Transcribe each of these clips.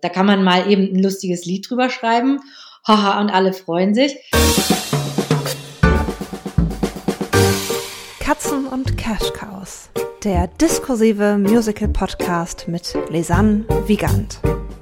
da kann man mal eben ein lustiges Lied drüber schreiben. Haha, und alle freuen sich. Katzen und Cash Cows, der diskursive Musical-Podcast mit Lisanne Wiegand.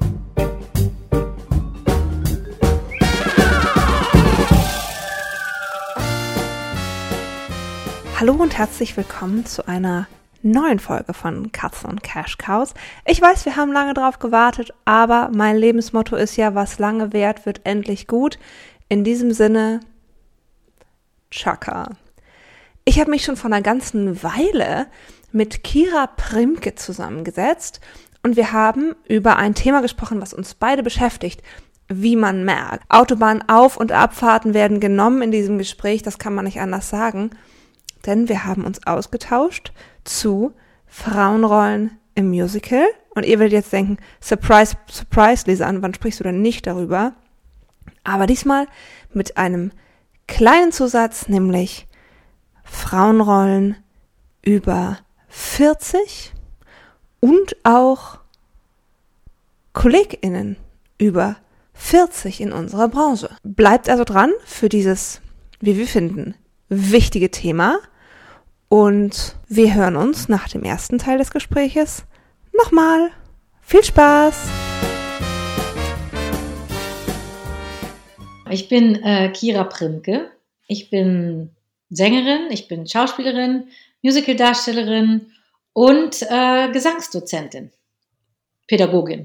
Hallo und herzlich willkommen zu einer neuen Folge von Katzen und Cash Cows. Ich weiß, wir haben lange drauf gewartet, aber mein Lebensmotto ist ja, was lange währt, wird endlich gut. In diesem Sinne, Chaka. Ich habe mich schon vor einer ganzen Weile mit Kira Primke zusammengesetzt und wir haben über ein Thema gesprochen, was uns beide beschäftigt, wie man merkt. Autobahnauf- und Abfahrten werden genommen in diesem Gespräch, das kann man nicht anders sagen, denn wir haben uns ausgetauscht zu Frauenrollen im Musical und ihr werdet jetzt denken, Surprise, Surprise, Lisanne, wann sprichst du denn nicht darüber? Aber diesmal mit einem kleinen Zusatz, nämlich Frauenrollen über 40 und auch KollegInnen über 40 in unserer Branche. Bleibt also dran für dieses, wie wir finden, wichtige Thema und wir hören uns nach dem ersten Teil des Gespräches nochmal. Viel Spaß! Ich bin Kira Primke. Ich bin Sängerin, ich bin Schauspielerin, Musicaldarstellerin und Gesangsdozentin, Pädagogin.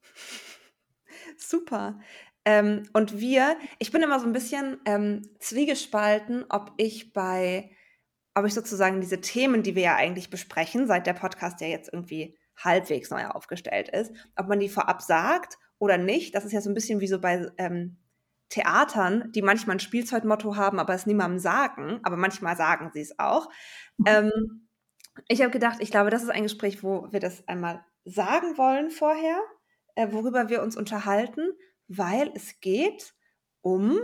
Super. Und ich bin immer so ein bisschen zwiegespalten, ob ich sozusagen diese Themen, die wir ja eigentlich besprechen, seit der Podcast ja jetzt irgendwie halbwegs neu aufgestellt ist, ob man die vorab sagt oder nicht. Das ist ja so ein bisschen wie so bei Theatern, die manchmal ein Spielzeugmotto haben, aber es niemandem sagen, aber manchmal sagen sie es auch. Ich habe gedacht, ich glaube, das ist ein Gespräch, wo wir das einmal sagen wollen vorher, worüber wir uns unterhalten, weil es geht um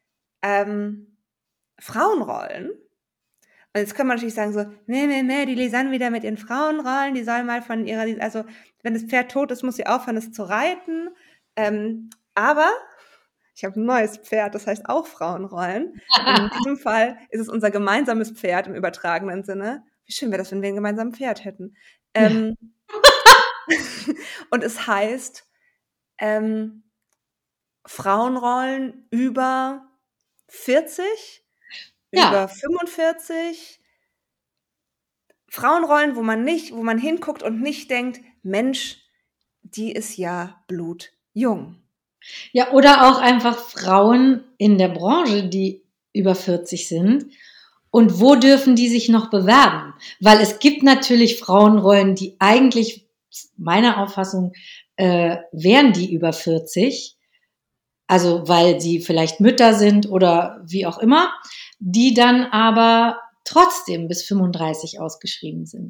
Frauenrollen. Und jetzt können wir natürlich sagen so, nee, die Lisanne wieder mit ihren Frauenrollen, die soll mal also wenn das Pferd tot ist, muss sie aufhören, es zu reiten. Aber ich habe ein neues Pferd, das heißt auch Frauenrollen. Und in diesem Fall ist es unser gemeinsames Pferd im übertragenen Sinne. Wie schön wäre das, wenn wir ein gemeinsames Pferd hätten. Ja. Und es heißt Frauenrollen über 40, ja. Über 45. Frauenrollen, wo man hinguckt und nicht denkt, Mensch, die ist ja blutjung. Ja, oder auch einfach Frauen in der Branche, die über 40 sind. Und wo dürfen die sich noch bewerben? Weil es gibt natürlich Frauenrollen, die eigentlich, meiner Auffassung, wären die über 40. Also weil sie vielleicht Mütter sind oder wie auch immer, die dann aber trotzdem bis 35 ausgeschrieben sind.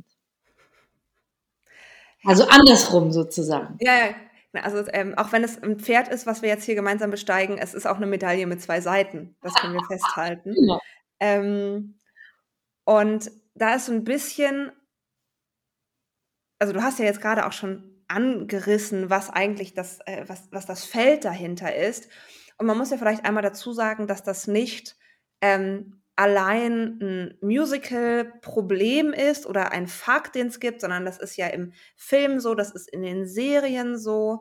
Also andersrum sozusagen. Ja. Also auch wenn es ein Pferd ist, was wir jetzt hier gemeinsam besteigen, es ist auch eine Medaille mit zwei Seiten. Das können wir festhalten. Genau. Und da ist so ein bisschen, also du hast ja jetzt gerade auch schon angerissen, was eigentlich was das Feld dahinter ist. Und man muss ja vielleicht einmal dazu sagen, dass das nicht allein ein Musical-Problem ist oder ein Fakt, den es gibt, sondern das ist ja im Film so, das ist in den Serien so.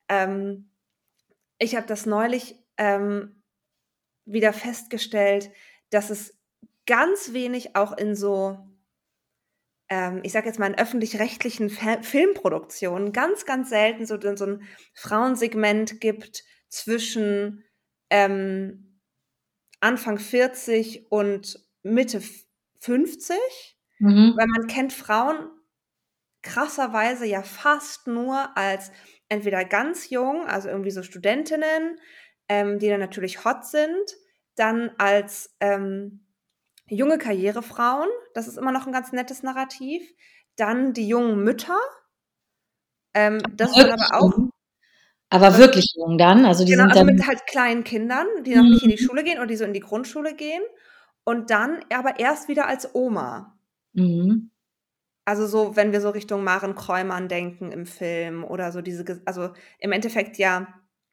Ich habe das neulich wieder festgestellt, dass es ganz wenig auch in so, ich sage jetzt mal in öffentlich-rechtlichen Filmproduktionen, ganz, ganz selten so ein Frauensegment gibt zwischen Anfang 40 und Mitte 50, weil man kennt Frauen krasserweise ja fast nur als entweder ganz jung, also irgendwie so Studentinnen, die dann natürlich hot sind, dann als junge Karrierefrauen, das ist immer noch ein ganz nettes Narrativ, dann die jungen Mütter, das ist dann aber auch... Aber wirklich jung dann? Also die sind also dann mit halt kleinen Kindern, die noch nicht in die Schule gehen oder die so in die Grundschule gehen und dann aber erst wieder als Oma. Mhm. Also so, wenn wir so Richtung Maren Kräumann denken im Film oder so also im Endeffekt ja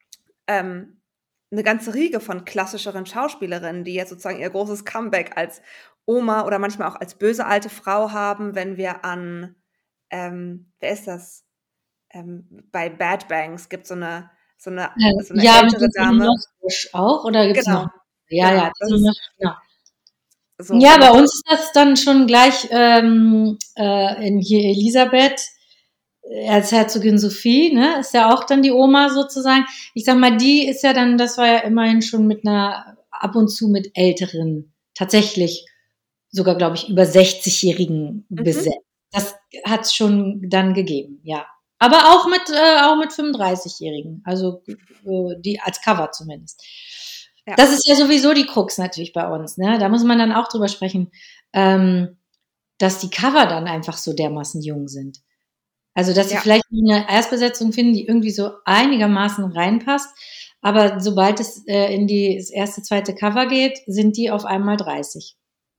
eine ganze Riege von klassischeren Schauspielerinnen, die jetzt sozusagen ihr großes Comeback als Oma oder manchmal auch als böse alte Frau haben, wenn wir an, wer ist das? Bei Bad Banks gibt so eine Ja, mit ältere Susanne Dame. Lothbusch auch, oder gibt's noch? Genau, Ja, genau. ja, Das ist genau. so, Ja, bei und uns ist das dann schon gleich in hier Elisabeth als Herzogin Sophie, ne, ist ja auch dann die Oma sozusagen. Ich sag mal, die ist ja dann, das war ja immerhin schon mit einer, ab und zu mit älteren, tatsächlich sogar, glaube ich, über 60-Jährigen mhm. besetzt. Das hat's schon dann gegeben, ja. Aber auch mit 35-Jährigen, also die als Cover zumindest. Ja, Das ist ja sowieso die Krux natürlich bei uns, ne? Da muss man dann auch drüber sprechen, dass die Cover dann einfach so dermaßen jung sind. Also, dass sie ja. vielleicht eine Erstbesetzung finden, die irgendwie so einigermaßen reinpasst, aber sobald es in das erste, zweite Cover geht, sind die auf einmal 30.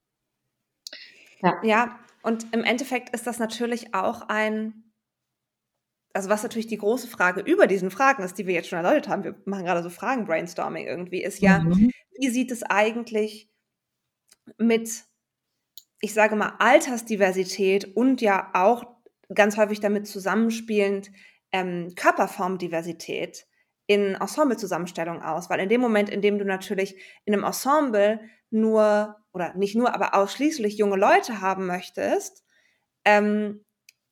Ja. Ja, und im Endeffekt ist das natürlich auch also was natürlich die große Frage über diesen Fragen ist, die wir jetzt schon erläutert haben, wir machen gerade so Fragen-Brainstorming irgendwie, ist ja, Mhm. wie sieht es eigentlich mit, ich sage mal, Altersdiversität und ja auch ganz häufig damit zusammenspielend Körperformdiversität in Ensemblezusammenstellung aus? Weil in dem Moment, in dem du natürlich in einem Ensemble nur, oder nicht nur, aber ausschließlich junge Leute haben möchtest, ähm,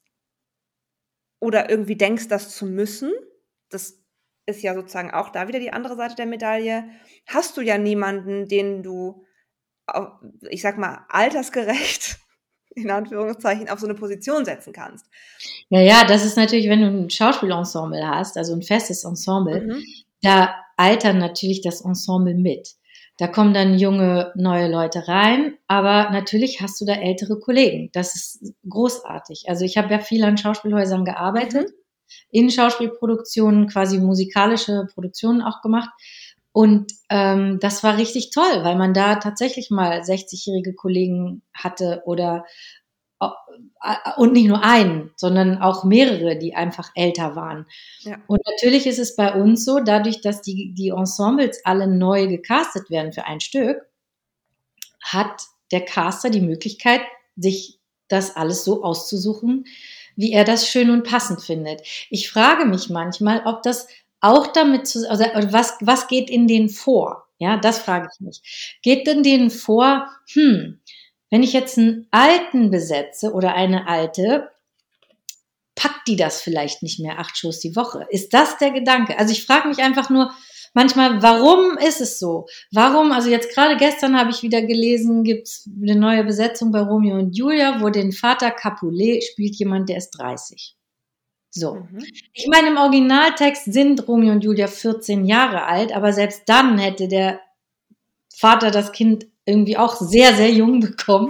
oder irgendwie denkst, das zu müssen, das ist ja sozusagen auch da wieder die andere Seite der Medaille, hast du ja niemanden, den du, ich sag mal, altersgerecht, in Anführungszeichen, auf so eine Position setzen kannst. Ja, ja, das ist natürlich, wenn du ein Schauspielensemble hast, also ein festes Ensemble, Mhm. da altern natürlich das Ensemble mit. Da kommen dann junge, neue Leute rein, aber natürlich hast du da ältere Kollegen. Das ist großartig. Also ich habe ja viel an Schauspielhäusern gearbeitet, Mhm. in Schauspielproduktionen, quasi musikalische Produktionen auch gemacht. Und das war richtig toll, weil man da tatsächlich mal 60-jährige Kollegen hatte oder und nicht nur einen, sondern auch mehrere, die einfach älter waren. Ja. Und natürlich ist es bei uns so, dadurch, dass die Ensembles alle neu gecastet werden für ein Stück, hat der Caster die Möglichkeit, sich das alles so auszusuchen, wie er das schön und passend findet. Ich frage mich manchmal, ob das auch damit also was geht in denen vor? Ja, das frage ich mich. Geht denn denen vor, wenn ich jetzt einen Alten besetze oder eine Alte, packt die das vielleicht nicht mehr 8 Shows die Woche? Ist das der Gedanke? Also ich frage mich einfach nur manchmal, warum ist es so? Warum, also jetzt gerade gestern habe ich wieder gelesen, gibt es eine neue Besetzung bei Romeo und Julia, wo den Vater Capulet spielt jemand, der ist 30. So. Mhm. Ich meine, im Originaltext sind Romeo und Julia 14 Jahre alt, aber selbst dann hätte der Vater das Kind irgendwie auch sehr, sehr jung bekommen.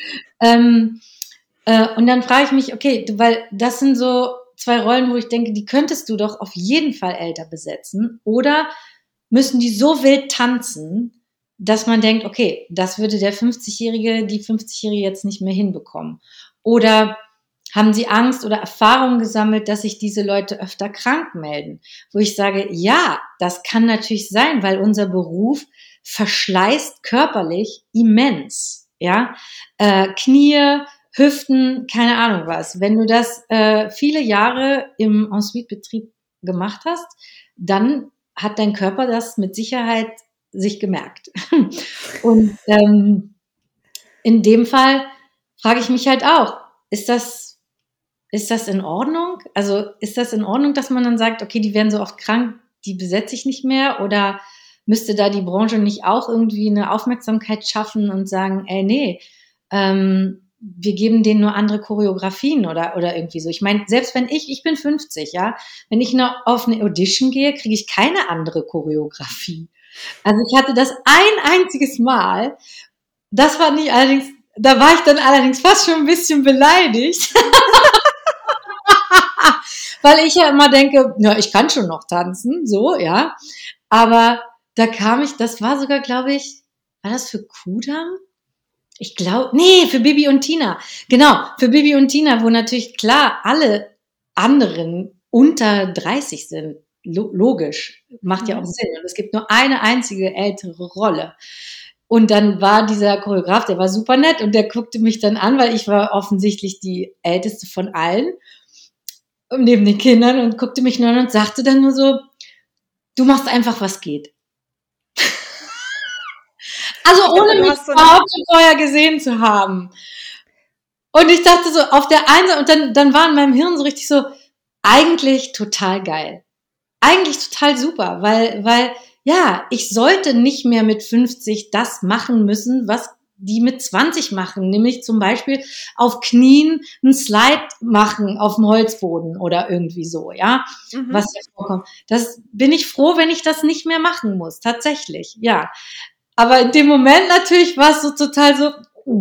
Und dann frage ich mich, okay, weil das sind so zwei Rollen, wo ich denke, die könntest du doch auf jeden Fall älter besetzen. Oder müssen die so wild tanzen, dass man denkt, okay, das würde der 50-Jährige, die 50-Jährige jetzt nicht mehr hinbekommen. Oder haben sie Angst oder Erfahrungen gesammelt, dass sich diese Leute öfter krank melden? Wo ich sage, ja, das kann natürlich sein, weil unser Beruf verschleißt körperlich immens. Ja, Knie, Hüften, keine Ahnung was. Wenn du das viele Jahre im Ensuite-Betrieb gemacht hast, dann hat dein Körper das mit Sicherheit sich gemerkt. Und in dem Fall frage ich mich halt auch, ist das in Ordnung? Also ist das in Ordnung, dass man dann sagt, okay, die werden so oft krank, die besetze ich nicht mehr? Oder müsste da die Branche nicht auch irgendwie eine Aufmerksamkeit schaffen und sagen, ey, nee, wir geben denen nur andere Choreografien oder irgendwie so. Ich meine, selbst wenn ich bin 50, ja, wenn ich noch auf eine Audition gehe, kriege ich keine andere Choreografie. Also ich hatte das ein einziges Mal. Das war nicht allerdings, da war ich dann allerdings fast schon ein bisschen beleidigt. Weil ich ja immer denke, ja, ich kann schon noch tanzen, so, ja. Aber da kam ich, das war sogar, glaube ich, war das für Kudam? Ich glaube, nee, für Bibi und Tina. Genau, für Bibi und Tina, wo natürlich klar alle anderen unter 30 sind. Logisch, macht ja auch Sinn. Und es gibt nur eine einzige ältere Rolle. Und dann war dieser Choreograf, der war super nett und der guckte mich dann an, weil ich war offensichtlich die älteste von allen, neben den Kindern, und guckte mich nur an und sagte dann nur so, du machst einfach, was geht. Also ohne mich überhaupt schon vorher gesehen zu haben. Und ich dachte so, auf der einen Seite, und dann war in meinem Hirn so richtig so, eigentlich total geil. Eigentlich total super, weil, ja, ich sollte nicht mehr mit 50 das machen müssen, was die mit 20 machen, nämlich zum Beispiel auf Knien einen Slide machen auf dem Holzboden oder irgendwie so, ja, was da vorkommt. Das bin ich froh, wenn ich das nicht mehr machen muss, tatsächlich, ja. Aber in dem Moment natürlich war es so total so,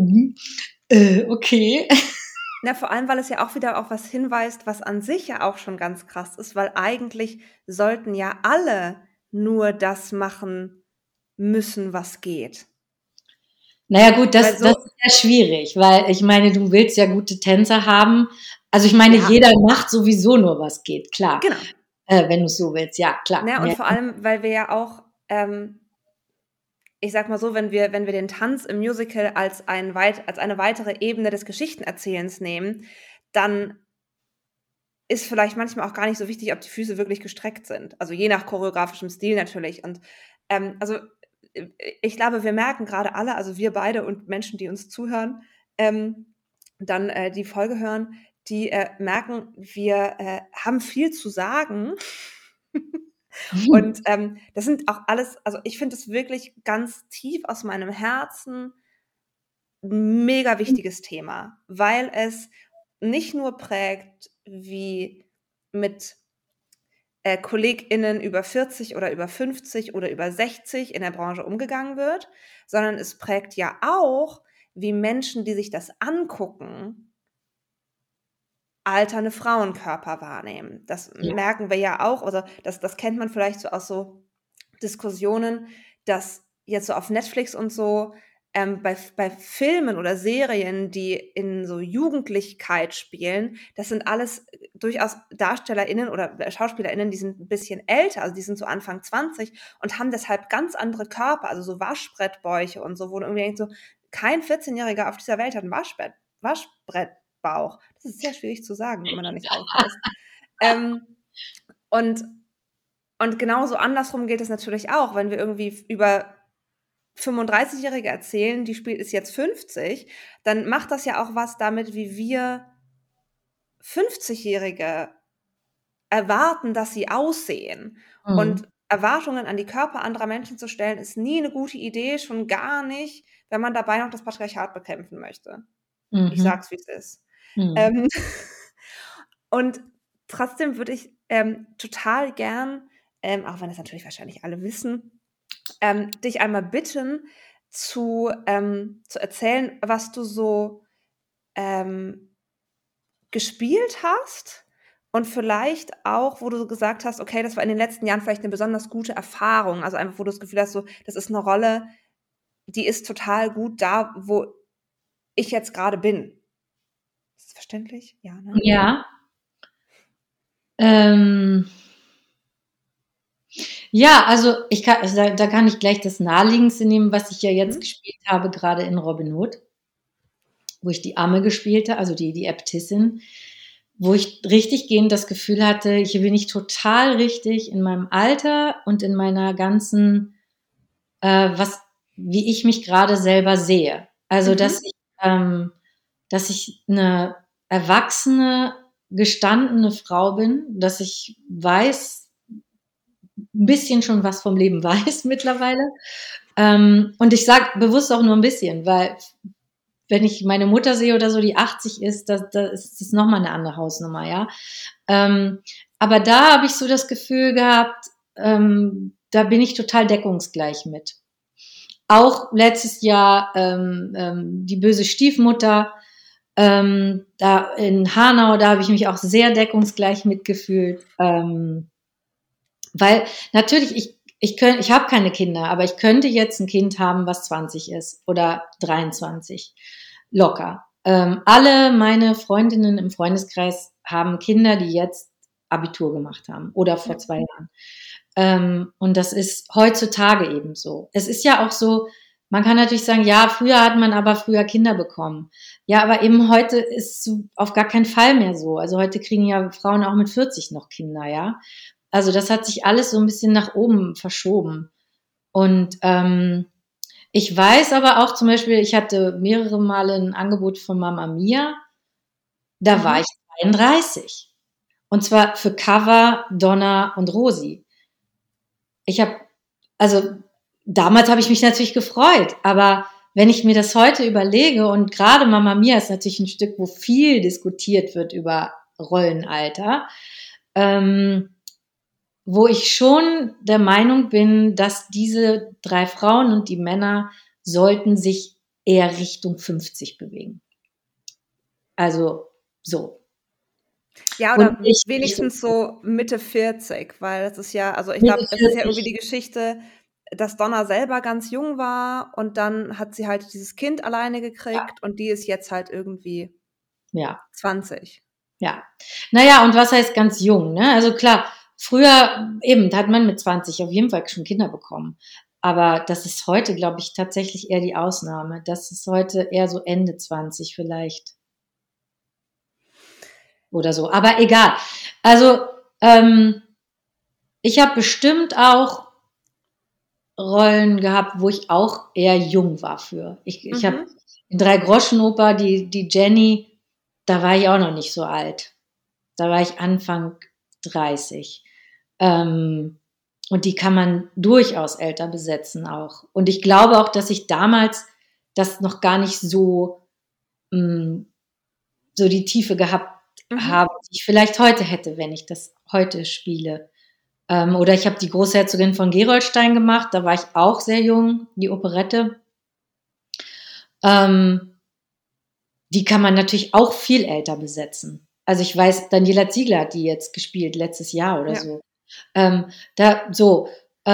okay. Na, vor allem, weil es ja auch wieder auf was hinweist, was an sich ja auch schon ganz krass ist, weil eigentlich sollten ja alle nur das machen müssen, was geht. Naja gut, das ist ja schwierig, weil ich meine, du willst ja gute Tänzer haben. Also ich meine, jeder macht sowieso nur, was geht, klar. Genau. Wenn du es so willst, ja, klar. Na, und vor allem, weil wir ja auch, ich sag mal so, wenn wir den Tanz im Musical als eine weitere Ebene des Geschichtenerzählens nehmen, dann ist vielleicht manchmal auch gar nicht so wichtig, ob die Füße wirklich gestreckt sind. Also je nach choreografischem Stil natürlich. Und also ich glaube, wir merken gerade alle, also wir beide und Menschen, die uns zuhören, dann die Folge hören, die merken, wir haben viel zu sagen. Und das sind auch alles, also ich finde es wirklich ganz tief aus meinem Herzen ein mega wichtiges Thema, weil es nicht nur prägt, wie mit KollegInnen über 40 oder über 50 oder über 60 in der Branche umgegangen wird, sondern es prägt ja auch, wie Menschen, die sich das angucken, alternde Frauenkörper wahrnehmen. Das merken wir ja auch, also das kennt man vielleicht so aus so Diskussionen, dass jetzt so auf Netflix und so bei Filmen oder Serien, die in so Jugendlichkeit spielen, das sind alles durchaus DarstellerInnen oder SchauspielerInnen, die sind ein bisschen älter, also die sind so Anfang 20 und haben deshalb ganz andere Körper, also so Waschbrettbäuche und so, wo du irgendwie denkst, so, kein 14-Jähriger auf dieser Welt hat einen Waschbrettbauch. Das ist sehr schwierig zu sagen, wenn man da nicht aufpasst. Und genauso andersrum gilt es natürlich auch, wenn wir irgendwie über 35-Jährige erzählen, ist jetzt 50, dann macht das ja auch was damit, wie wir 50-Jährige erwarten, dass sie aussehen. Und Erwartungen an die Körper anderer Menschen zu stellen, ist nie eine gute Idee, schon gar nicht, wenn man dabei noch das Patriarchat bekämpfen möchte. Ich sag's, wie es ist. Und trotzdem würde ich total gern, auch wenn das natürlich wahrscheinlich alle wissen, dich einmal bitten, zu erzählen, was du so gespielt hast und vielleicht auch, wo du gesagt hast, okay, das war in den letzten Jahren vielleicht eine besonders gute Erfahrung, also einfach, wo du das Gefühl hast, so, das ist eine Rolle, die ist total gut da, wo ich jetzt gerade bin. Ist das verständlich? Ja, ne? Ja. Ja, also da kann ich gleich das Naheliegendste nehmen, was ich ja jetzt gespielt habe, gerade in Robin Hood, wo ich die Amme gespielte, also die Äbtissin, wo ich richtig gehend das Gefühl hatte, hier bin ich total richtig in meinem Alter und in meiner ganzen, wie ich mich gerade selber sehe. Also dass ich eine erwachsene, gestandene Frau bin, dass ich weiß, ein bisschen schon was vom Leben weiß mittlerweile. Und ich sage bewusst auch nur ein bisschen, weil wenn ich meine Mutter sehe oder so, die 80 ist, da ist das nochmal eine andere Hausnummer, ja. Aber da habe ich so das Gefühl gehabt, da bin ich total deckungsgleich mit. Auch letztes Jahr die böse Stiefmutter, da in Hanau, da habe ich mich auch sehr deckungsgleich mitgefühlt. Weil natürlich, ich habe keine Kinder, aber ich könnte jetzt ein Kind haben, was 20 ist oder 23. Locker. Alle meine Freundinnen im Freundeskreis haben Kinder, die jetzt Abitur gemacht haben oder vor 2 Jahren. Und das ist heutzutage eben so. Es ist ja auch so, man kann natürlich sagen, ja, früher hat man aber früher Kinder bekommen. Ja, aber eben heute ist es auf gar keinen Fall mehr so. Also heute kriegen ja Frauen auch mit 40 noch Kinder, ja. Also das hat sich alles so ein bisschen nach oben verschoben. Und ich weiß aber auch zum Beispiel, ich hatte mehrere Male ein Angebot von Mama Mia, da war ich 32. Und zwar für Cover, Donna und Rosi. Ich habe, also damals habe ich mich natürlich gefreut, aber wenn ich mir das heute überlege und gerade Mama Mia ist natürlich ein Stück, wo viel diskutiert wird über Rollenalter, wo ich schon der Meinung bin, dass diese 3 Frauen und die Männer sollten sich eher Richtung 50 bewegen. Also so. Ja, Und oder nicht Richtung wenigstens so Mitte 40, weil das ist ja, also ich Mitte glaube, es ist ja irgendwie 40. die Geschichte, dass Donna selber ganz jung war und dann hat sie halt dieses Kind alleine gekriegt und die ist jetzt halt irgendwie Ja, 20. ja. Naja, und was heißt ganz jung, ne? Also klar, früher eben, da hat man mit 20 auf jeden Fall schon Kinder bekommen. Aber das ist heute, glaube ich, tatsächlich eher die Ausnahme. Das ist heute eher so Ende 20 vielleicht oder so. Aber egal. Also, ich habe bestimmt auch Rollen gehabt, wo ich auch eher jung war für. Ich habe in Drei-Groschen-Oper, die Jenny, da war ich auch noch nicht so alt. Da war ich Anfang 30. Und die kann man durchaus älter besetzen auch. Und ich glaube auch, dass ich damals das noch gar nicht so, so die Tiefe gehabt habe, die ich vielleicht heute hätte, wenn ich das heute spiele. Oder ich habe die Großherzogin von Gerolstein gemacht, da war ich auch sehr jung, die Operette. Die kann man natürlich auch viel älter besetzen. Also ich weiß, Daniela Ziegler hat die jetzt gespielt, letztes Jahr oder Ja. so. Da so,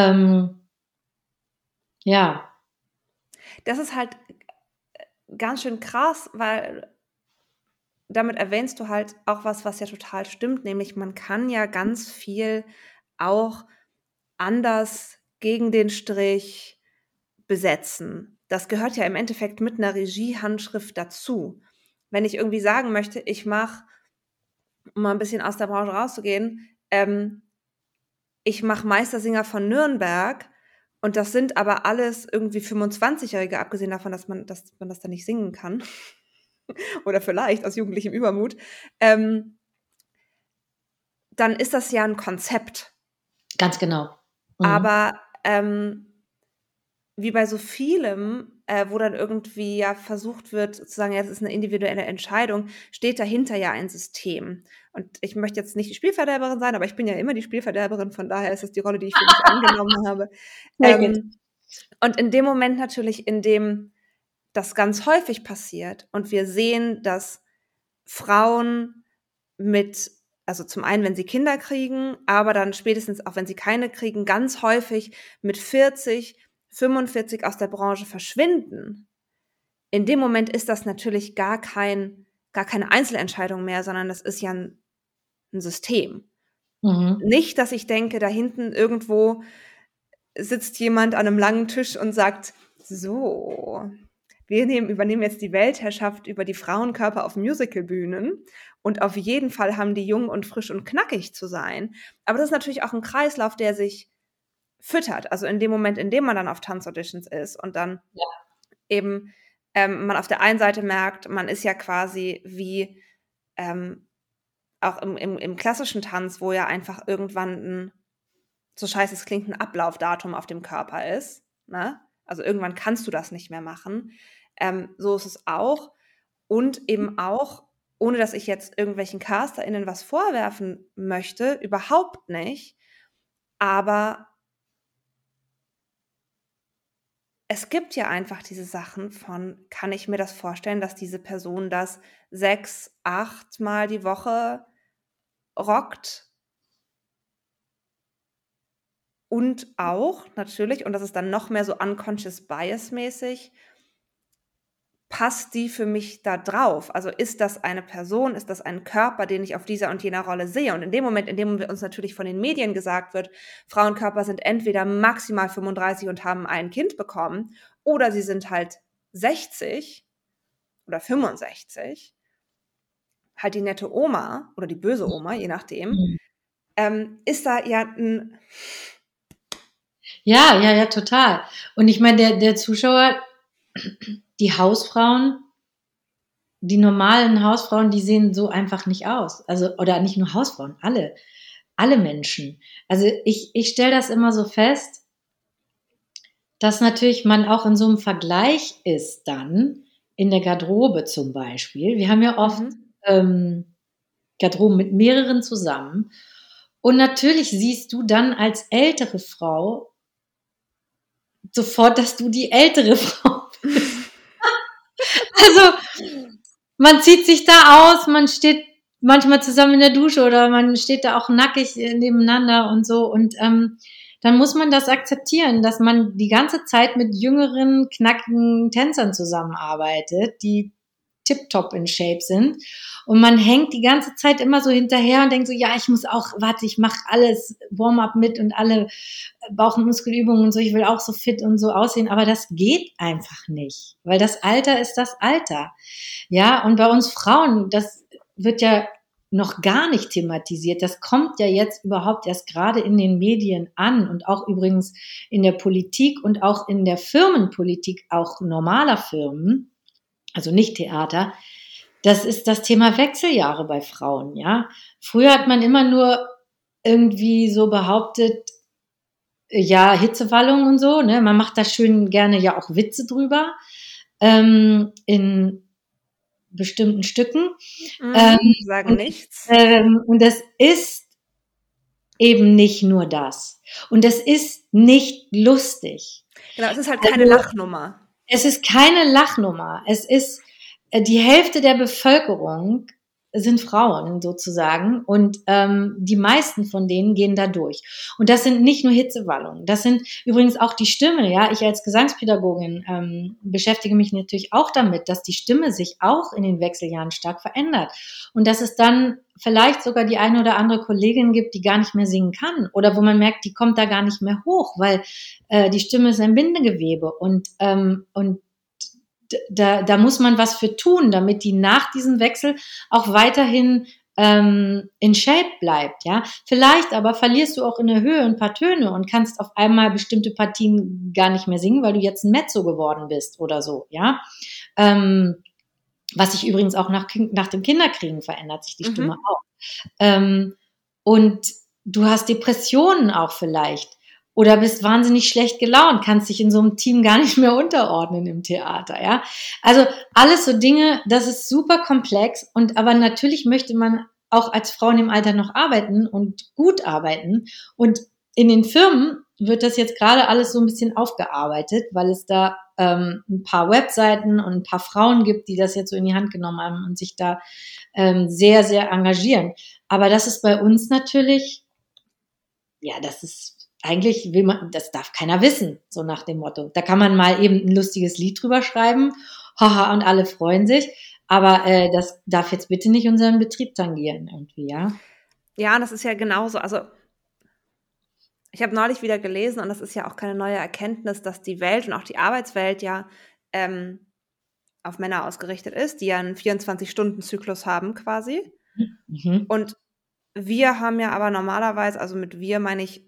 ja, Das ist halt ganz schön krass, weil damit erwähnst du halt auch was ja total stimmt, nämlich man kann ja ganz viel auch anders gegen den Strich besetzen. Das gehört ja im Endeffekt mit einer Regiehandschrift dazu. Wenn ich irgendwie sagen möchte, ich mache, um mal ein bisschen aus der Branche rauszugehen, ich mache Meistersinger von Nürnberg und das sind aber alles irgendwie 25-Jährige, abgesehen davon, dass man das dann nicht singen kann. Oder vielleicht aus jugendlichem Übermut. Dann ist das ja ein Konzept. ganz genau. Aber wie bei so vielem, wo dann irgendwie ja versucht wird, zu sagen, ja, das ist eine individuelle Entscheidung, steht dahinter ja ein System. Und ich möchte jetzt nicht die Spielverderberin sein, aber ich bin ja immer die Spielverderberin, von daher ist es die Rolle, die ich für mich angenommen habe. Und in dem Moment natürlich, in dem das ganz häufig passiert und wir sehen, dass Frauen also zum einen, wenn sie Kinder kriegen, aber dann spätestens auch, wenn sie keine kriegen, ganz häufig mit 40, 45 aus der Branche verschwinden. In dem Moment ist das natürlich gar keine Einzelentscheidung mehr, sondern das ist ja ein System. Nicht, dass ich denke, da hinten irgendwo sitzt jemand an einem langen Tisch und sagt, so, wir übernehmen jetzt die Weltherrschaft über die Frauenkörper auf Musicalbühnen und auf jeden Fall haben die jung und frisch und knackig zu sein. Aber das ist natürlich auch ein Kreislauf, der sich füttert. Also in dem Moment, in dem man dann auf Tanzauditions ist und dann eben man auf der einen Seite merkt, man ist ja quasi wie auch im klassischen Tanz, wo ja einfach irgendwann so scheiße es klingt, ein Ablaufdatum auf dem Körper ist, ne? Also irgendwann kannst du das nicht mehr machen. So ist es auch. Und eben auch, ohne dass ich jetzt irgendwelchen CasterInnen was vorwerfen möchte, überhaupt nicht. Aber es gibt ja einfach diese Sachen von, kann ich mir das vorstellen, dass diese Person das 6, 8 Mal die Woche rockt? Und auch natürlich, und das ist dann noch mehr so unconscious bias mäßig, passt die für mich da drauf? Also ist das eine Person, ist das ein Körper, den ich auf dieser und jener Rolle sehe? Und in dem Moment, in dem uns natürlich von den Medien gesagt wird, Frauenkörper sind entweder maximal 35 und haben ein Kind bekommen, oder sie sind halt 60 oder 65, halt die nette Oma oder die böse Oma, je nachdem, ist da ja ein... Ja, total. Und ich meine, der Zuschauer, die Hausfrauen, die normalen Hausfrauen, die sehen so einfach nicht aus. Also, oder nicht nur Hausfrauen, alle Menschen. Also ich stelle das immer so fest, dass natürlich man auch in so einem Vergleich ist dann, in der Garderobe zum Beispiel. Wir haben ja oft Garderoben mit mehreren zusammen. Und natürlich siehst du dann als ältere Frau sofort, dass du die ältere Frau bist. Also, man zieht sich da aus, man steht manchmal zusammen in der Dusche oder man steht da auch nackig nebeneinander und so. Und dann muss man das akzeptieren, dass man die ganze Zeit mit jüngeren, knackigen Tänzern zusammenarbeitet, die tipptopp in Shape sind. Und man hängt die ganze Zeit immer so hinterher und denkt so, ja, ich muss auch, warte, ich mache alles Warm-up mit und alle Bauch- und Muskelübungen und so, ich will auch so fit und so aussehen, aber das geht einfach nicht, weil das Alter ist das Alter. Ja, und bei uns Frauen, das wird ja noch gar nicht thematisiert. Das kommt ja jetzt überhaupt erst gerade in den Medien an und auch übrigens in der Politik und auch in der Firmenpolitik, auch normaler Firmen, also nicht Theater. Das ist das Thema Wechseljahre bei Frauen, ja. Früher hat man immer nur irgendwie so behauptet, ja, Hitzewallung und so, ne? Man macht da schön gerne ja auch Witze drüber, in bestimmten Stücken. Sagen nichts. Und das ist eben nicht nur das. Und das ist nicht lustig. Genau, es ist halt keine Lachnummer. Es ist keine Lachnummer. Es ist die Hälfte der Bevölkerung sind Frauen sozusagen und die meisten von denen gehen da durch. Und das sind nicht nur Hitzewallungen, das sind übrigens auch die Stimme. Ja, ich als Gesangspädagogin beschäftige mich natürlich auch damit, dass die Stimme sich auch in den Wechseljahren stark verändert und dass es dann vielleicht sogar die eine oder andere Kollegin gibt, die gar nicht mehr singen kann oder wo man merkt, die kommt da gar nicht mehr hoch, weil die Stimme ist ein Bindegewebe und da muss man was für tun, damit die nach diesem Wechsel auch weiterhin in Shape bleibt, ja. Vielleicht aber verlierst du auch in der Höhe ein paar Töne und kannst auf einmal bestimmte Partien gar nicht mehr singen, weil du jetzt ein Mezzo geworden bist oder so, ja. Was sich übrigens auch nach dem Kinderkriegen verändert sich die Stimme auch. Und du hast Depressionen auch vielleicht. Oder bist wahnsinnig schlecht gelaunt, kannst dich in so einem Team gar nicht mehr unterordnen im Theater, ja. Also alles so Dinge, das ist super komplex und aber natürlich möchte man auch als Frau in dem Alter noch arbeiten und gut arbeiten und in den Firmen wird das jetzt gerade alles so ein bisschen aufgearbeitet, weil es da ein paar Webseiten und ein paar Frauen gibt, die das jetzt so in die Hand genommen haben und sich da sehr, sehr engagieren. Aber das ist bei uns natürlich, ja, das ist eigentlich das darf keiner wissen, so nach dem Motto. Da kann man mal eben ein lustiges Lied drüber schreiben, haha, und alle freuen sich. Aber das darf jetzt bitte nicht unseren Betrieb tangieren irgendwie, ja. Ja, das ist ja genauso. Also ich habe neulich wieder gelesen, und das ist ja auch keine neue Erkenntnis, dass die Welt und auch die Arbeitswelt ja auf Männer ausgerichtet ist, die ja einen 24-Stunden-Zyklus haben quasi. Mhm. Und wir haben ja aber normalerweise, also mit wir meine ich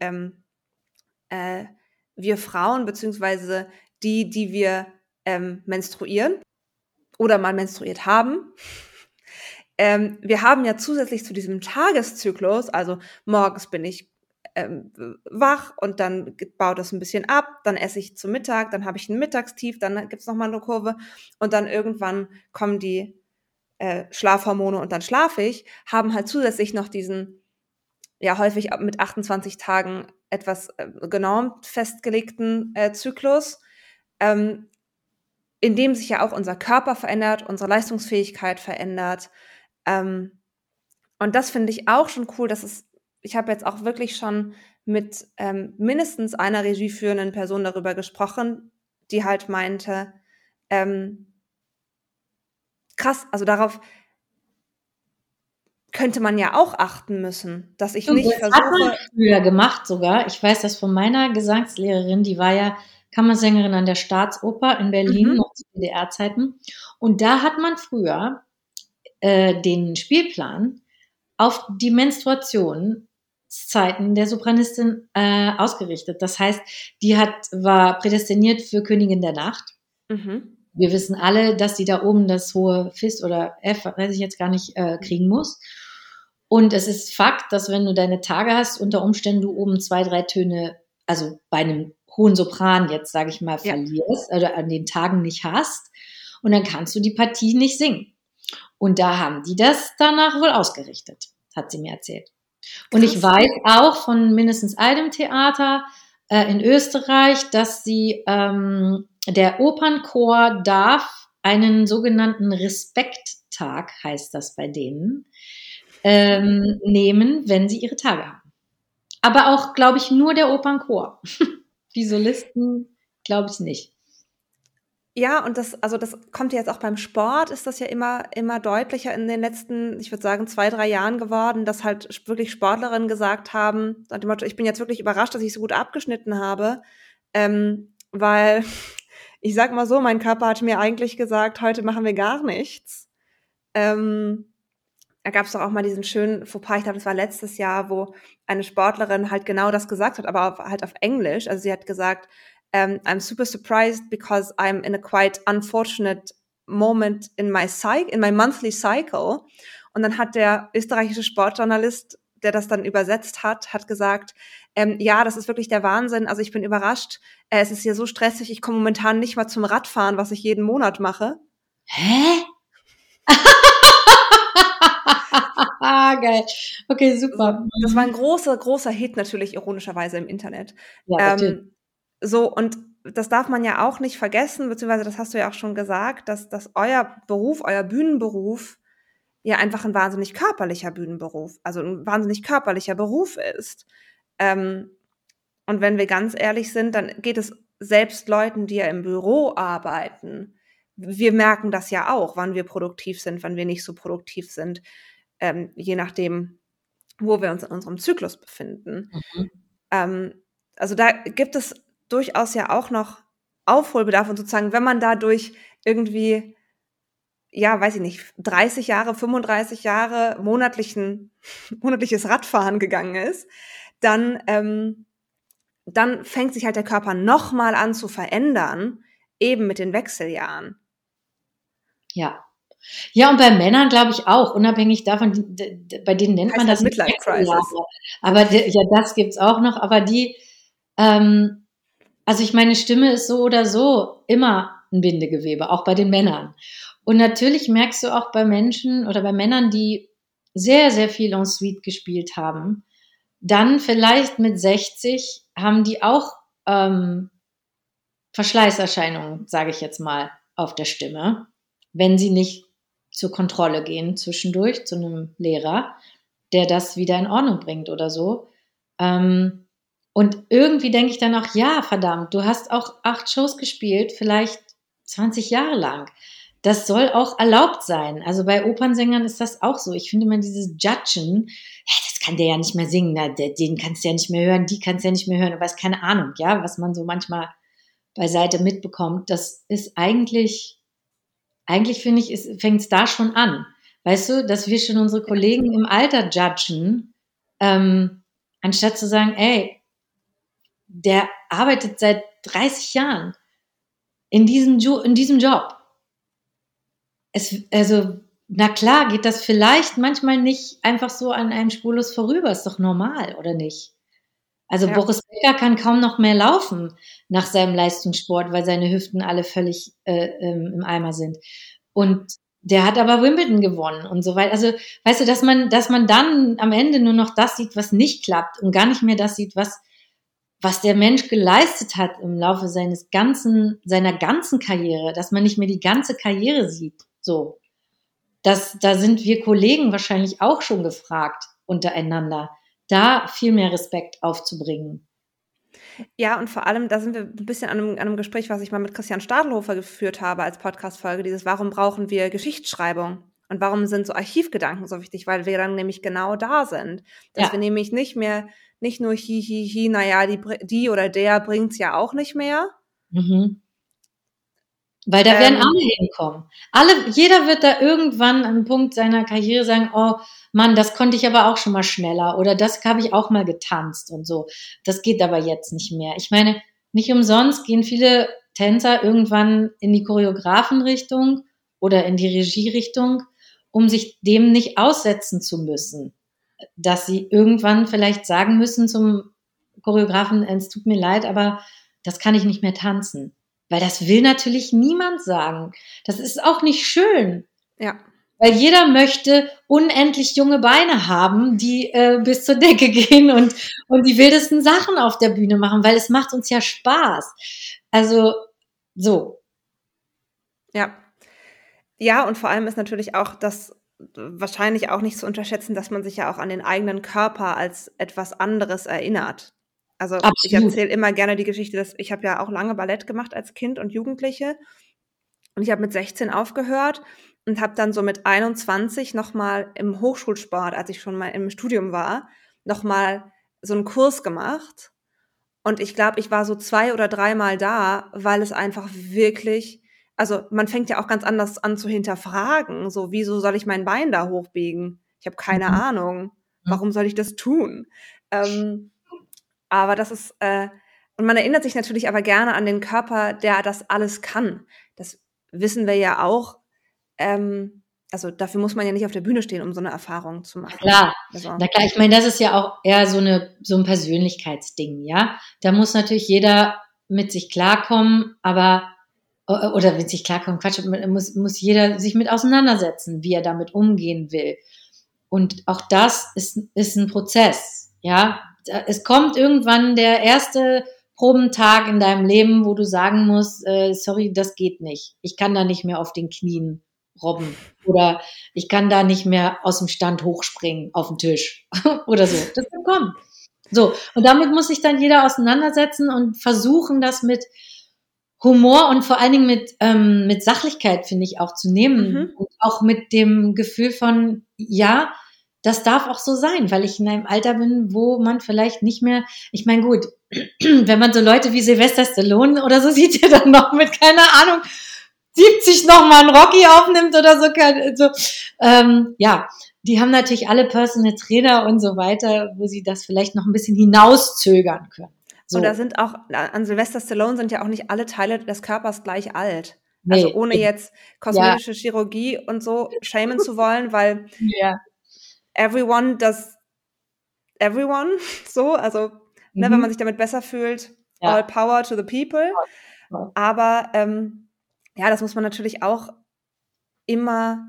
wir Frauen, beziehungsweise die wir menstruieren oder mal menstruiert haben. Wir haben ja zusätzlich zu diesem Tageszyklus, also morgens bin ich wach und dann baut das ein bisschen ab, dann esse ich zu Mittag, dann habe ich ein Mittagstief, dann gibt's noch mal eine Kurve und dann irgendwann kommen die Schlafhormone und dann schlafe ich, haben halt zusätzlich noch diesen, ja häufig mit 28 Tagen etwas genormt festgelegten Zyklus, in dem sich ja auch unser Körper verändert, unsere Leistungsfähigkeit verändert. Und das finde ich auch schon cool, dass ich habe jetzt auch wirklich schon mit mindestens einer regieführenden Person darüber gesprochen, die halt meinte, krass, also darauf könnte man ja auch achten müssen, dass ich nicht Das hat man versuche. früher gemacht sogar. Ich weiß das von meiner Gesangslehrerin, die war ja Kammersängerin an der Staatsoper in Berlin, noch zu DDR-Zeiten. Und da hat man früher den Spielplan auf die Menstruationszeiten der Sopranistin ausgerichtet. Das heißt, war prädestiniert für Königin der Nacht. Mhm. Wir wissen alle, dass sie da oben das hohe Fis oder F, weiß ich jetzt gar nicht, kriegen muss. Und es ist Fakt, dass wenn du deine Tage hast, unter Umständen du oben 2, 3 Töne, also bei einem hohen Sopran jetzt, sage ich mal, verlierst oder an den Tagen nicht hast. Und dann kannst du die Partie nicht singen. Und da haben die das danach wohl ausgerichtet, hat sie mir erzählt. Und ich weiß auch von mindestens einem Theater in Österreich, dass der Opernchor darf einen sogenannten Respekttag, heißt das bei denen, nehmen, wenn sie ihre Tage haben. Aber auch, glaube ich, nur der Opernchor. Die Solisten, glaube ich nicht. Ja, und das kommt ja jetzt auch beim Sport, ist das ja immer deutlicher in den letzten, ich würde sagen, 2, 3 Jahren geworden, dass halt wirklich Sportlerinnen gesagt haben, nach dem Motto, ich bin jetzt wirklich überrascht, dass ich so gut abgeschnitten habe, weil, ich sag mal so, mein Körper hat mir eigentlich gesagt, heute machen wir gar nichts. Da gab es doch auch mal diesen schönen Fauxpas, ich glaube, das war letztes Jahr, wo eine Sportlerin halt genau das gesagt hat, aber halt auf Englisch. Also sie hat gesagt, I'm super surprised because I'm in a quite unfortunate moment in my monthly cycle. Und dann hat der österreichische Sportjournalist, der das dann übersetzt hat gesagt, ja, das ist wirklich der Wahnsinn. Also ich bin überrascht. Es ist hier so stressig. Ich komme momentan nicht mal zum Radfahren, was ich jeden Monat mache. Hä? Geil. Okay, super. Das war ein großer Hit natürlich ironischerweise im Internet. Ja, so, und das darf man ja auch nicht vergessen, beziehungsweise das hast du ja auch schon gesagt, dass euer Beruf, euer Bühnenberuf ja einfach ein wahnsinnig körperlicher Bühnenberuf, also ein wahnsinnig körperlicher Beruf ist. Und wenn wir ganz ehrlich sind, dann geht es selbst Leuten, die ja im Büro arbeiten, wir merken das ja auch, wann wir produktiv sind, wann wir nicht so produktiv sind, je nachdem, wo wir uns in unserem Zyklus befinden. Also da gibt es durchaus ja auch noch Aufholbedarf und sozusagen, wenn man dadurch irgendwie, ja, weiß ich nicht, 30 Jahre, 35 Jahre monatliches Radfahren gegangen ist, dann fängt sich halt der Körper nochmal an zu verändern, eben mit den Wechseljahren. Ja. Ja, und bei Männern glaube ich auch, unabhängig davon, bei denen nennt man das Midlife Crisis. Aber ja, das gibt's auch noch, aber also ich meine, Stimme ist so oder so immer ein Bindegewebe, auch bei den Männern. Und natürlich merkst du auch bei Menschen oder bei Männern, die sehr, sehr viel en suite gespielt haben, dann vielleicht mit 60 haben die auch Verschleißerscheinungen, sage ich jetzt mal, auf der Stimme, wenn sie nicht zur Kontrolle gehen zwischendurch zu einem Lehrer, der das wieder in Ordnung bringt oder so. Und irgendwie denke ich dann auch, ja, verdammt, du hast auch 8 Shows gespielt, vielleicht 20 Jahre lang. Das soll auch erlaubt sein. Also bei Opernsängern ist das auch so. Ich finde immer dieses Judgen, ja, das kann der ja nicht mehr singen, den kannst du ja nicht mehr hören, die kannst du ja nicht mehr hören, aber ist keine Ahnung, ja, was man so manchmal beiseite mitbekommt. Das ist eigentlich finde ich, fängt es da schon an. Weißt du, dass wir schon unsere Kollegen im Alter judgen, anstatt zu sagen, ey, der arbeitet seit 30 Jahren in diesem Job. Also, na klar, geht das vielleicht manchmal nicht einfach so an einem spurlos vorüber, ist doch normal, oder nicht? Also ja. Boris Becker kann kaum noch mehr laufen nach seinem Leistungssport, weil seine Hüften alle völlig im Eimer sind. Und der hat aber Wimbledon gewonnen und so weiter. Also, weißt du, dass man dann am Ende nur noch das sieht, was nicht klappt und gar nicht mehr das sieht, was der Mensch geleistet hat im Laufe seiner ganzen Karriere, dass man nicht mehr die ganze Karriere sieht. So. Da sind wir Kollegen wahrscheinlich auch schon gefragt untereinander. da viel mehr Respekt aufzubringen. Ja, und vor allem, da sind wir ein bisschen an einem Gespräch, was ich mal mit Christian Stadelhofer geführt habe als Podcast-Folge, warum brauchen wir Geschichtsschreibung? Und warum sind so Archivgedanken so wichtig? Weil wir dann nämlich genau da sind. Dass wir nämlich nicht nur naja, die oder der bringt's ja auch nicht mehr. Mhm. Weil da werden alle hinkommen. Jeder wird da irgendwann an einem Punkt seiner Karriere sagen, oh Mann, das konnte ich aber auch schon mal schneller oder das habe ich auch mal getanzt und so. Das geht aber jetzt nicht mehr. Ich meine, nicht umsonst gehen viele Tänzer irgendwann in die Choreografenrichtung oder in die Regierichtung, um sich dem nicht aussetzen zu müssen. Dass sie irgendwann vielleicht sagen müssen zum Choreografen, es tut mir leid, aber das kann ich nicht mehr tanzen. Weil das will natürlich niemand sagen. Das ist auch nicht schön. Ja. Weil jeder möchte unendlich junge Beine haben, die bis zur Decke gehen und die wildesten Sachen auf der Bühne machen, weil es macht uns ja Spaß. Also so. Ja. Ja, und vor allem ist natürlich auch das wahrscheinlich auch nicht zu unterschätzen, dass man sich ja auch an den eigenen Körper als etwas anderes erinnert. Also Absolut. Ich erzähle immer gerne die Geschichte, dass ich habe ja auch lange Ballett gemacht als Kind und Jugendliche und ich habe mit 16 aufgehört und habe dann so mit 21 nochmal im Hochschulsport, als ich schon mal im Studium war, nochmal so einen Kurs gemacht und ich glaube, ich war so 2 oder 3 Mal da, weil es einfach wirklich, also man fängt ja auch ganz anders an zu hinterfragen, so wieso soll ich mein Bein da hochbiegen? Ich habe keine Ahnung. Warum soll ich das tun? Aber das ist, und man erinnert sich natürlich aber gerne an den Körper, der das alles kann. Das wissen wir ja auch. Also dafür muss man ja nicht auf der Bühne stehen, um so eine Erfahrung zu machen. Klar, Also. na klar, ich meine, das ist ja auch eher so ein Persönlichkeitsding, ja. Da muss natürlich jeder mit sich klarkommen, aber oder mit sich klarkommen, Quatsch, muss jeder sich mit auseinandersetzen, wie er damit umgehen will. Und auch das ist ein Prozess, ja. Es kommt irgendwann der erste Probentag in deinem Leben, wo du sagen musst, sorry, das geht nicht. Ich kann da nicht mehr auf den Knien robben oder ich kann da nicht mehr aus dem Stand hochspringen auf den Tisch oder so. Das wird kommen. So, und damit muss sich dann jeder auseinandersetzen und versuchen, das mit Humor und vor allen Dingen mit Sachlichkeit, finde ich, auch zu nehmen. Und auch mit dem Gefühl von, ja, das darf auch so sein, weil ich in einem Alter bin, wo man vielleicht nicht mehr, ich meine, gut, wenn man so Leute wie Sylvester Stallone oder so sieht, der dann noch mit, keine Ahnung, 70 noch mal einen Rocky aufnimmt oder so, ja, die haben natürlich alle Personal Trainer und so weiter, wo sie das vielleicht noch ein bisschen hinauszögern können. So. Und da sind auch, an Sylvester Stallone sind ja auch nicht alle Teile des Körpers gleich alt. Nee, also ohne jetzt kosmetische Chirurgie und so schämen zu wollen, weil everyone does everyone, so, also ne, wenn man sich damit besser fühlt, all power to the people. Aber ja, das muss man natürlich auch immer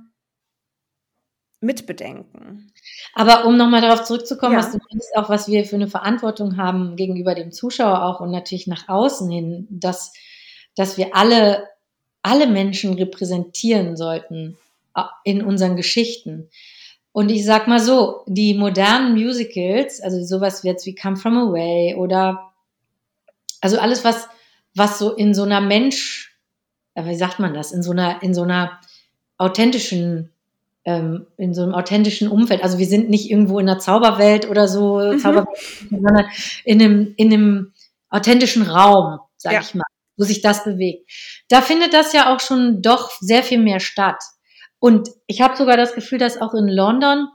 mitbedenken. Aber um nochmal darauf zurückzukommen, was du meinst, auch was wir für eine Verantwortung haben gegenüber dem Zuschauer auch und natürlich nach außen hin, dass wir alle Menschen repräsentieren sollten in unseren Geschichten. Und ich sag mal so, die modernen Musicals, also sowas jetzt wie Come From Away oder also alles, was so in so einer wie sagt man das, in so einer authentischen in so einem authentischen Umfeld. Also wir sind nicht irgendwo in einer Zauberwelt oder so, sondern in einem authentischen Raum, sage ich mal, wo sich das bewegt. Da findet das ja auch schon doch sehr viel mehr statt. Und ich habe sogar das Gefühl, dass auch in London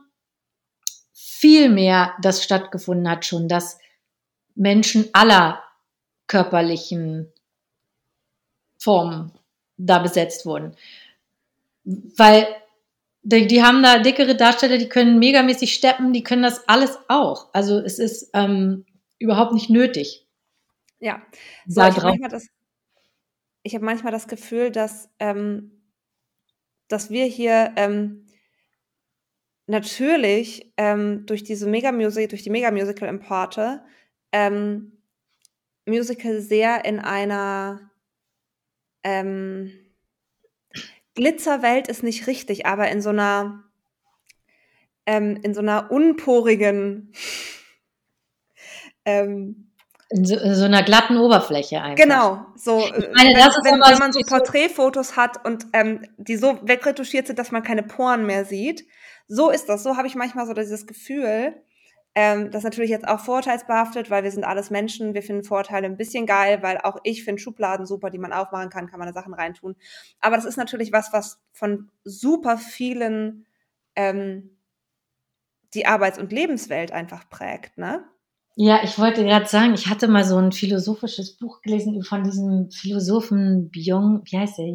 viel mehr das stattgefunden hat schon, dass Menschen aller körperlichen Formen da besetzt wurden. Weil die haben da dickere Darsteller, die können megamäßig steppen, die können das alles auch. Also es ist überhaupt nicht nötig. Ja, so, ich habe manchmal das Gefühl, dass wir hier natürlich durch die Mega-Musical-Importe Musical sehr in einer Glitzerwelt ist nicht richtig, aber in so einer unporigen In so einer glatten Oberfläche einfach. Genau, so wenn man so Porträtfotos hat und die so wegretuschiert sind, dass man keine Poren mehr sieht. So ist das. So habe ich manchmal so dieses Gefühl, das ist natürlich jetzt auch vorurteilsbehaftet, weil wir sind alles Menschen, wir finden Vorurteile ein bisschen geil, weil auch ich finde Schubladen super, die man aufmachen kann man da Sachen reintun. Aber das ist natürlich was von super vielen die Arbeits- und Lebenswelt einfach prägt, ne? Ja, ich wollte gerade sagen, ich hatte mal so ein philosophisches Buch gelesen von diesem Philosophen wie heißt der?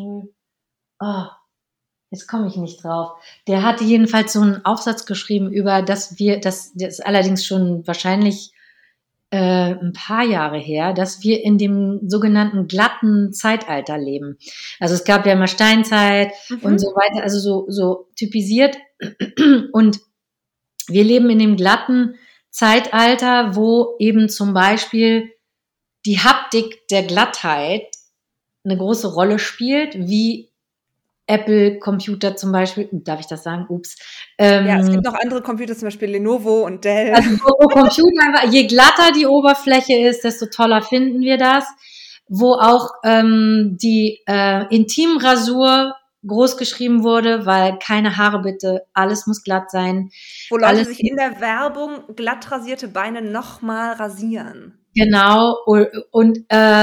Jetzt komme ich nicht drauf. Der hatte jedenfalls so einen Aufsatz geschrieben über, das ist allerdings schon wahrscheinlich ein paar Jahre her, dass wir in dem sogenannten glatten Zeitalter leben. Also es gab ja immer Steinzeit und so weiter, also so typisiert. Und wir leben in dem glatten Zeitalter, wo eben zum Beispiel die Haptik der Glattheit eine große Rolle spielt, wie Apple-Computer zum Beispiel, darf ich das sagen? Ups. Ja, es gibt noch andere Computer, zum Beispiel Lenovo und Dell. Also wo Computer, je glatter die Oberfläche ist, desto toller finden wir das. Wo auch die Intimrasur groß geschrieben wurde, weil keine Haare bitte, alles muss glatt sein. Wo Leute sich in der Werbung glatt rasierte Beine nochmal rasieren. Genau, und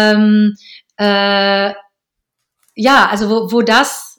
ja, also wo das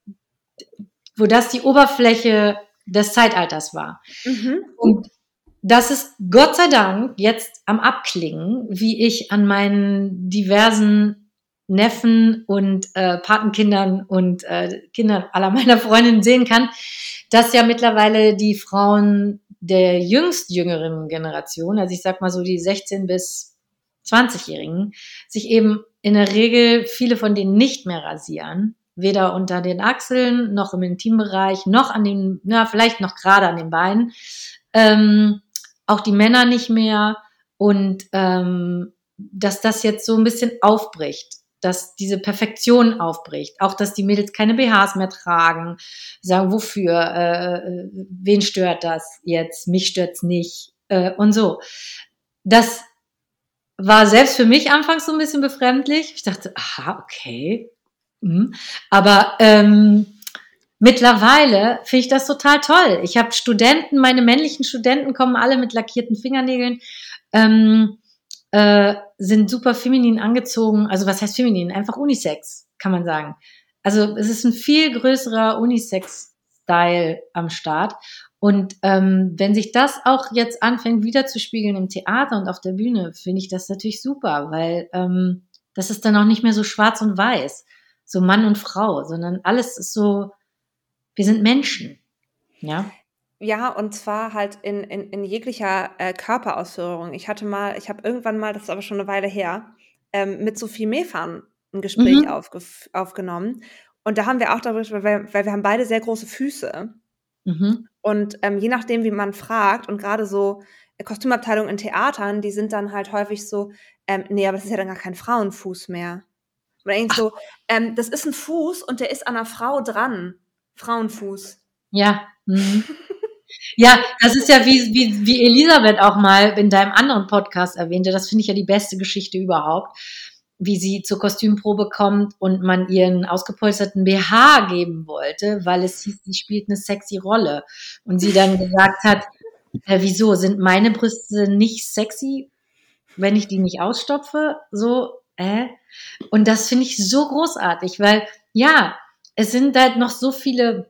die Oberfläche des Zeitalters war. Und das ist Gott sei Dank jetzt am Abklingen, wie ich an meinen diversen Neffen und Patenkindern und Kindern aller meiner Freundinnen sehen kann, dass ja mittlerweile die Frauen der jüngeren Generation, also ich sag mal so die 16 bis 20-Jährigen, sich eben in der Regel viele von denen nicht mehr rasieren. Weder unter den Achseln, noch im Intimbereich, noch an den, vielleicht noch gerade an den Beinen. Auch die Männer nicht mehr. Und dass das jetzt so ein bisschen aufbricht, dass diese Perfektion aufbricht. Auch, dass die Mädels keine BHs mehr tragen. Sagen, wofür? Wen stört das jetzt? Mich stört's nicht. Und so. Das war selbst für mich anfangs so ein bisschen befremdlich. Ich dachte, aha, okay. Aber mittlerweile finde ich das total toll. Ich habe Studenten, meine männlichen Studenten kommen alle mit lackierten Fingernägeln, sind super feminin angezogen. Also was heißt feminin? Einfach Unisex, kann man sagen. Also es ist ein viel größerer Unisex-Style am Start. Und wenn sich das auch jetzt anfängt wiederzuspiegeln im Theater und auf der Bühne, finde ich das natürlich super, weil das ist dann auch nicht mehr so schwarz und weiß, so Mann und Frau, sondern alles ist so, wir sind Menschen, ja. Ja, und zwar halt in jeglicher Körperausführung. Ich habe irgendwann mal, das ist aber schon eine Weile her, mit Sophie Mefan ein Gespräch aufgenommen. Und da haben wir auch darüber, weil wir haben beide sehr große Füße. Und je nachdem, wie man fragt, und gerade so Kostümabteilungen in Theatern, die sind dann halt häufig so, nee, aber das ist ja dann gar kein Frauenfuß mehr. Oder irgendwie so, das ist ein Fuß und der ist an einer Frau dran. Frauenfuß. Ja. Ja, das ist ja wie Elisabeth auch mal in deinem anderen Podcast erwähnte. Das finde ich ja die beste Geschichte überhaupt, wie sie zur Kostümprobe kommt und man ihren ausgepolsterten BH geben wollte, weil es hieß, sie spielt eine sexy Rolle. Und sie dann gesagt hat, wieso, sind meine Brüste nicht sexy, wenn ich die nicht ausstopfe? So, Und das finde ich so großartig, weil, ja, es sind halt noch so viele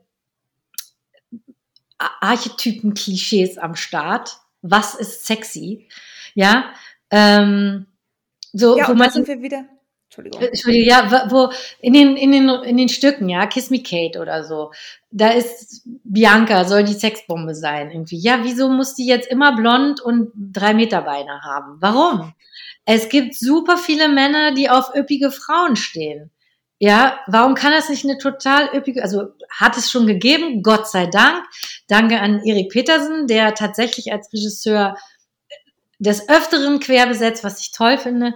Archetypen, Klischees am Start. Was ist sexy? Ja, so, ja, wo und man da sind wir wieder. Entschuldigung, ja, wo in den Stücken, ja, Kiss Me Kate oder so, da ist Bianca, soll die Sexbombe sein irgendwie. Ja, wieso muss die jetzt immer blond und 3 Meter Beine haben? Warum? Es gibt super viele Männer, die auf üppige Frauen stehen. Ja, warum kann das nicht eine total üppige, also hat es schon gegeben, Gott sei Dank. Danke an Erik Petersen, der tatsächlich als Regisseur des Öfteren querbesetzt, was ich toll finde.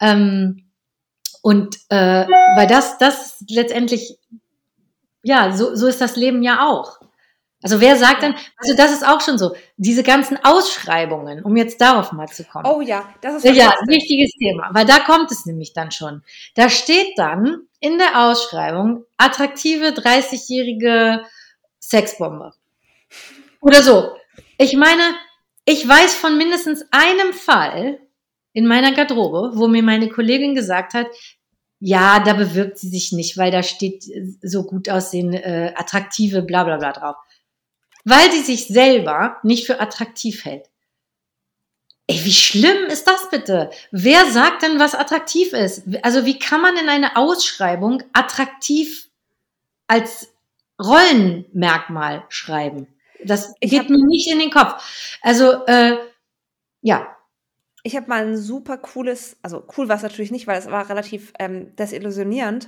Und weil das letztendlich, ja, so ist das Leben ja auch. Also wer sagt dann, also das ist auch schon so, diese ganzen Ausschreibungen, um jetzt darauf mal zu kommen. Oh ja, das ist Ja, fantastisch. ein wichtiges Thema, weil da kommt es nämlich dann schon. Da steht dann in der Ausschreibung attraktive 30-jährige Sexbombe. Oder so. Ich meine, ich weiß von mindestens einem Fall in meiner Garderobe, wo mir meine Kollegin gesagt hat, ja, da bewirbt sie sich nicht, weil da steht so gut aussehen, attraktive bla bla bla drauf. Weil sie sich selber nicht für attraktiv hält. Ey, wie schlimm ist das bitte? Wer sagt denn, was attraktiv ist? Also wie kann man in eine Ausschreibung attraktiv als Rollenmerkmal schreiben? Das geht mir nicht in den Kopf. Also, ja. Ich habe mal ein super cooles, also cool war es natürlich nicht, weil es war relativ desillusionierend,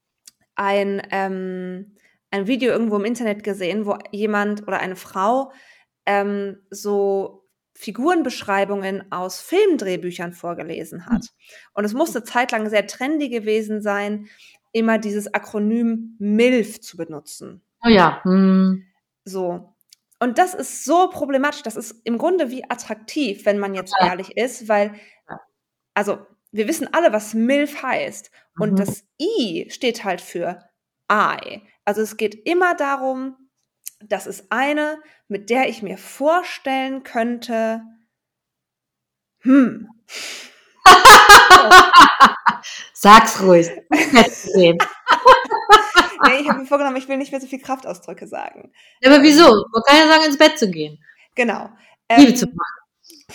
ein Video irgendwo im Internet gesehen, wo jemand oder eine Frau so Figurenbeschreibungen aus Filmdrehbüchern vorgelesen hat. Und es musste zeitlang sehr trendy gewesen sein, immer dieses Akronym MILF zu benutzen. Oh ja. So. Und das ist so problematisch. Das ist im Grunde wie attraktiv, wenn man jetzt ehrlich ist, weil, also, wir wissen alle, was MILF heißt. Und das I steht halt für I. Also es geht immer darum, das ist eine, mit der ich mir vorstellen könnte, Sag's ruhig. Nee, ich habe mir vorgenommen, ich will nicht mehr so viel Kraftausdrücke sagen. Ja, aber wieso? Man kann ja sagen, ins Bett zu gehen. Genau. Liebe zu machen.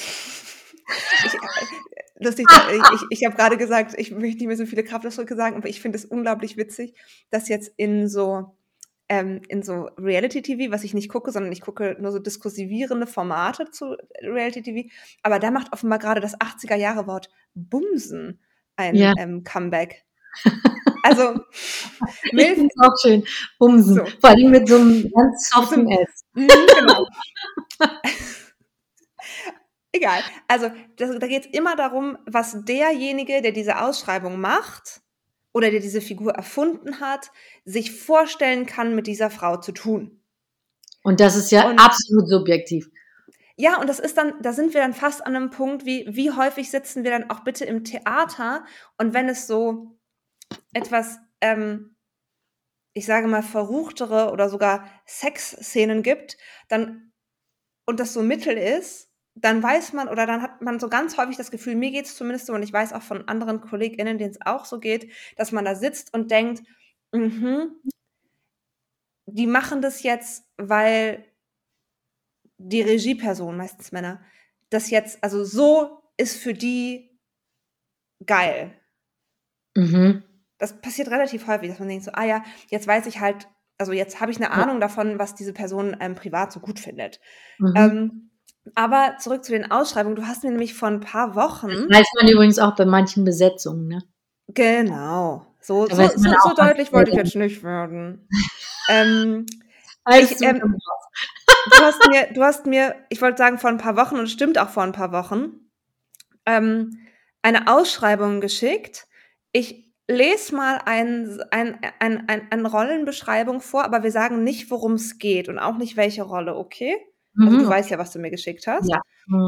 Lustig, ich habe gerade gesagt, ich möchte nicht mehr so viele Kraftausdrücke sagen, aber ich finde es unglaublich witzig, dass jetzt in so Reality-TV, was ich nicht gucke, sondern ich gucke nur so diskursivierende Formate zu Reality-TV, aber da macht offenbar gerade das 80er-Jahre-Wort Bumsen ein Comeback. Also, ich finde es auch schön. Bumsen. So. Vor allem mit so einem ganz soften S. Genau. Egal. Also, da geht es immer darum, was derjenige, der diese Ausschreibung macht oder der diese Figur erfunden hat, sich vorstellen kann, mit dieser Frau zu tun. Und das ist ja absolut subjektiv. Ja, und das ist dann, da sind wir dann fast an einem Punkt, wie häufig sitzen wir dann auch bitte im Theater und wenn es so etwas, ich sage mal, verruchtere oder sogar Sexszenen gibt, dann, und das so Mittel ist, dann weiß man oder dann hat man so ganz häufig das Gefühl, mir geht es zumindest so und ich weiß auch von anderen KollegInnen, denen es auch so geht, dass man da sitzt und denkt, die machen das jetzt, weil die Regieperson, meistens Männer, das jetzt, also so ist für die geil. Das passiert relativ häufig, dass man denkt so, ja, jetzt weiß ich halt, also jetzt habe ich eine Ahnung davon, was diese Person privat so gut findet. Aber zurück zu den Ausschreibungen. Du hast mir nämlich vor ein paar Wochen... Das weiß man übrigens auch bei manchen Besetzungen, ne? Genau. So deutlich wollte ich jetzt nicht werden. Du hast mir, ich wollte sagen vor ein paar Wochen, und es stimmt auch vor ein paar Wochen, eine Ausschreibung geschickt. Ich lese mal eine Rollenbeschreibung vor, aber wir sagen nicht, worum es geht und auch nicht, welche Rolle, okay? Also du weißt ja, was du mir geschickt hast. Ja.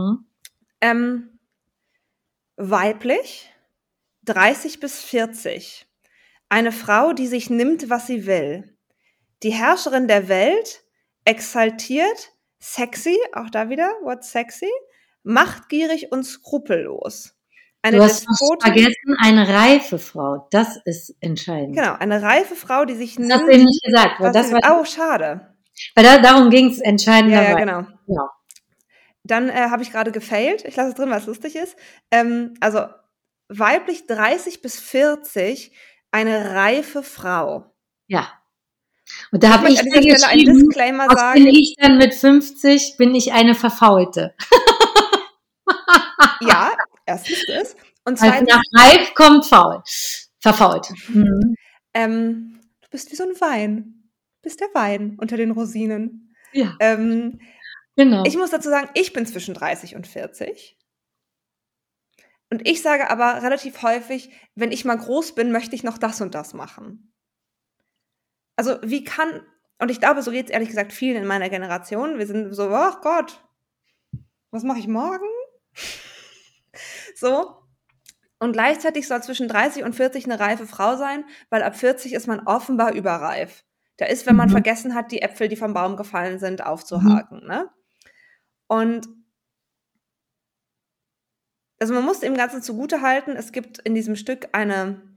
Weiblich, 30 bis 40. Eine Frau, die sich nimmt, was sie will. Die Herrscherin der Welt, exaltiert, sexy, auch da wieder, what's sexy, machtgierig und skrupellos. Du hast vergessen, eine reife Frau, das ist entscheidend. Genau, eine reife Frau, die sich nimmt. Das hast du nicht gesagt. Weil das war schade. Weil darum ging es entscheidend. Ja, genau. Dann habe ich gerade gefailt. Ich lasse es drin, weil es lustig ist. Also weiblich 30 bis 40, eine reife Frau. Ja. Und da habe ich an dieser Stelle einen Disclaimer sagen. Bin ich dann mit 50, bin ich eine Verfaulte. Ja, erstens das. Und zweitens, nach reif kommt faul. Verfault. Du bist wie so ein Wein. Du bist der Wein unter den Rosinen. Ja. Genau. Ich muss dazu sagen, ich bin zwischen 30 und 40. Und ich sage aber relativ häufig, wenn ich mal groß bin, möchte ich noch das und das machen. Also wie kann Und ich glaube, so geht es ehrlich gesagt vielen in meiner Generation. Wir sind so, oh Gott, was mache ich morgen? So. Und gleichzeitig soll zwischen 30 und 40 eine reife Frau sein, weil ab 40 ist man offenbar überreif. Da ist, wenn man vergessen hat, die Äpfel, die vom Baum gefallen sind, aufzuhaken. Ne? Und also man muss dem Ganzen zugutehalten, es gibt in diesem Stück einen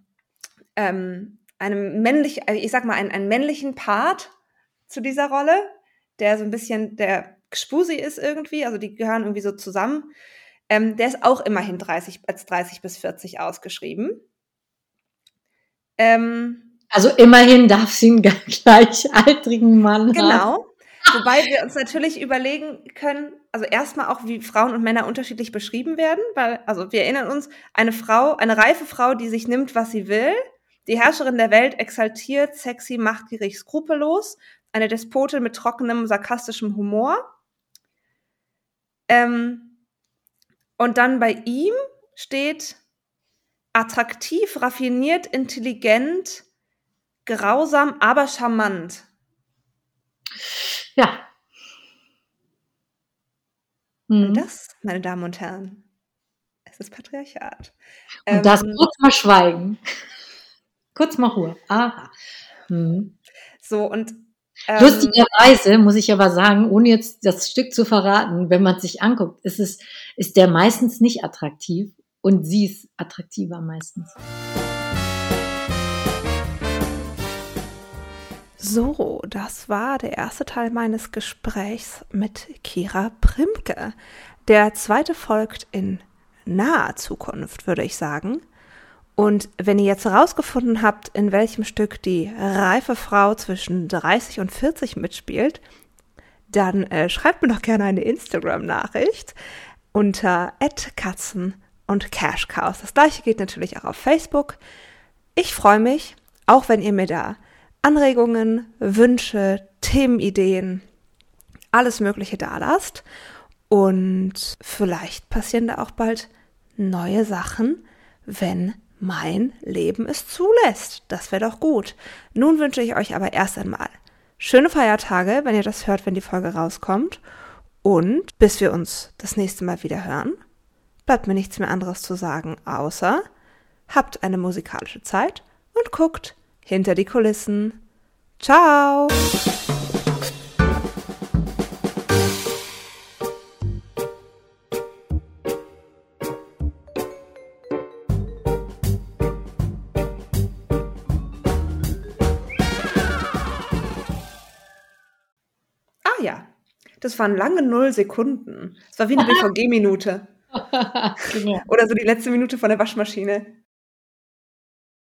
männlichen Part zu dieser Rolle, der so ein bisschen der Gspusi ist irgendwie, also die gehören irgendwie so zusammen. Der ist auch immerhin 30 bis 40 ausgeschrieben. Also immerhin darf sie einen gleichaltrigen Mann haben. Genau. Wobei wir uns natürlich überlegen können, also erstmal auch, wie Frauen und Männer unterschiedlich beschrieben werden, weil, also wir erinnern uns, eine reife Frau, die sich nimmt, was sie will, die Herrscherin der Welt, exaltiert, sexy, machtgierig, skrupellos, eine Despotin mit trockenem, sarkastischem Humor. Und dann bei ihm steht attraktiv, raffiniert, intelligent, grausam, aber charmant. Ja. Und das, meine Damen und Herren, es ist Patriarchat. Und das kurz mal schweigen. Kurz mal Ruhe. Aha. So, und lustigerweise muss ich aber sagen, ohne jetzt das Stück zu verraten, wenn man es sich anguckt, ist der meistens nicht attraktiv und sie ist attraktiver meistens. So, das war der erste Teil meines Gesprächs mit Kira Primke. Der zweite folgt in naher Zukunft, würde ich sagen. Und wenn ihr jetzt herausgefunden habt, in welchem Stück die reife Frau zwischen 30 und 40 mitspielt, dann schreibt mir doch gerne eine Instagram-Nachricht unter @katzen und Cashcows. Das gleiche geht natürlich auch auf Facebook. Ich freue mich, auch wenn ihr mir da Anregungen, Wünsche, Themenideen, alles Mögliche da lasst. Und vielleicht passieren da auch bald neue Sachen, wenn mein Leben es zulässt. Das wäre doch gut. Nun wünsche ich euch aber erst einmal schöne Feiertage, wenn ihr das hört, wenn die Folge rauskommt. Und bis wir uns das nächste Mal wieder hören, bleibt mir nichts mehr anderes zu sagen, außer habt eine musikalische Zeit und guckt hinter die Kulissen. Ciao! Ah ja, das waren lange 0 Sekunden. Das war wie eine BVG-Minute. Genau. Oder so die letzte Minute von der Waschmaschine.